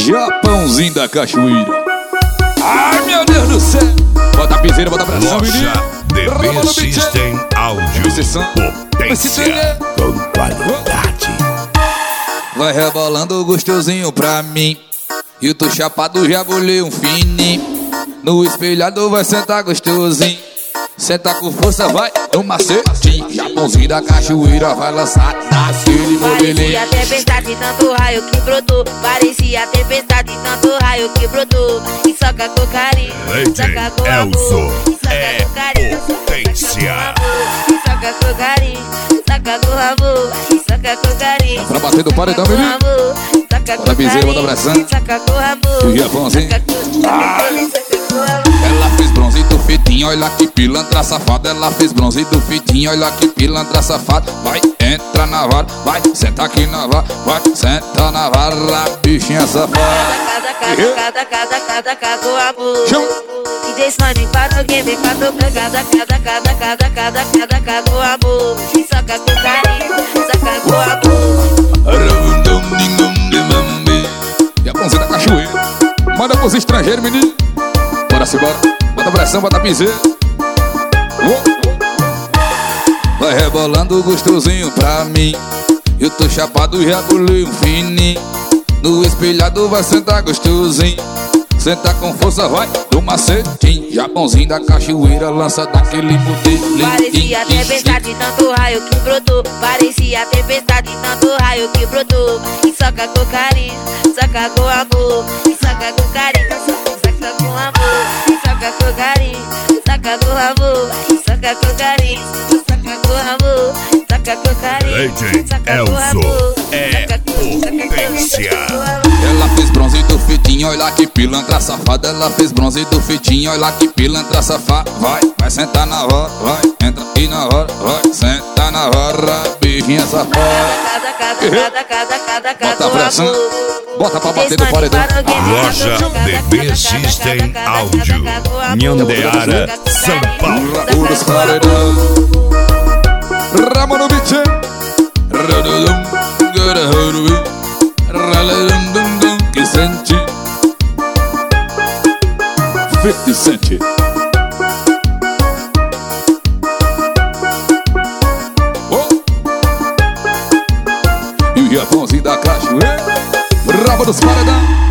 Japãozinho da cachoeira. Ai, meu Deus do céu. Bota a piseira, bota a pressão, menino. DB System Áudio. Potência com qualidade. Vai rebolando gostosinho pra mim. E tu chapado já bolei um fininho. No espelhado vai sentar gostosinho. Senta com força, vai no macetinho. Japãozinho da cachoeira vai lançar naquele modelinho. Parecia tempestade, tanto raio que brotou. Parecia tempestade, tanto raio que brotou. E soca com carinho, soca com amor. É potência. E soca com carinho, soca com amor. E soca com carinho, pra bater do paredão, menino. Bota a piseira, bota a pressão. Soca com amor. E o Japãozinho. Ela fez bronze do fitinho, olha que pilantra safada. Ela fez bronze do fitinho, olha que pilantra safada. Vai, entra na vara, vai, senta aqui na vara. Vai, senta na vara, bichinha safada. Cada com amor. DJ Sony para o game, cada com amor. E soca com carinho, soca com amor. Japãozinho da cachoeira. Manda pros estrangeiros, menino. Bora se bora, bota pressão, bota piseira. Vai rebolando gostosinho pra mim. Eu tô chapado, já bolei um fininho. No espelhado vai sentar gostosinho. Senta com força, vai do macetinho. Japãozinho da cachoeira lança daquele modelinho. Parecia tempestade, tanto raio que brotou. Parecia tempestade, tanto raio que brotou. E soca com carinho, soca com amor. E soca com carinho, soca com amor. E soca com carinho, soca com amor. E soca com carinho, soca com amor. Soca com carinho, soca com amor. É potência. Ela fez bronze do fitinho, olha que pilantra safada. Ela fez bronze do fitinho, olha que pilantra safada. Vai, vai sentar na hora, vai, entra aqui na hora, vai, senta na hora, bichinha safada. Bota a pressão, bota pra bater no paredão. Loja DB System Áudio, Nhandeara, São Paulo. Puros paredão. Rama no bicho. Que sente 50 Cent. E o Japãozinho da cachoeira. Raba dos paredão.